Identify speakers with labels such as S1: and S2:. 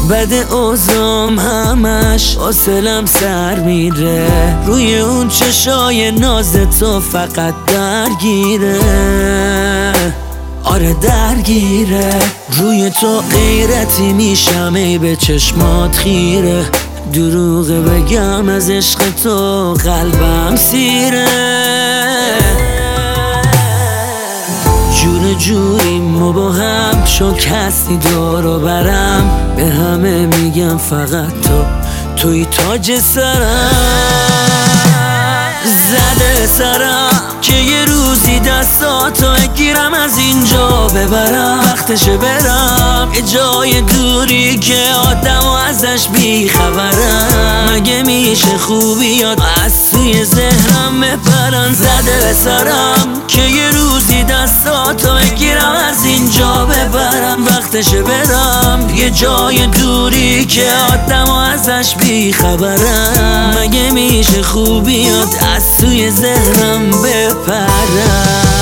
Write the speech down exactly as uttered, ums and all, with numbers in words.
S1: بد اوزام همش حوصلم سر میره، روی اون چشای ناز تو فقط درگیره. آره درگیره، روی تو غیرتی میشم ای به چشمات خیره. دروغه بگم از عشق تو قلبم سیره. جور جوریم و با هم چون کسی دارو برم، به همه میگم فقط تو توی تاج سرم. زده سرم که یه روزی دستاتو گیرم از اینجا ببرم، وقتشه برم یه جای دوری که آدم و ازش بیخبرم. مگه میشه خوبیات از توی ذهنم بپرن؟ زده سرم که یه روزی دستاتو بگیرم از اینجا ببرم، وقتشه برم یه جای دوری که آدم و ازش بیخبرم. مگه میشه خوبیات از توی ذهنم بپرن؟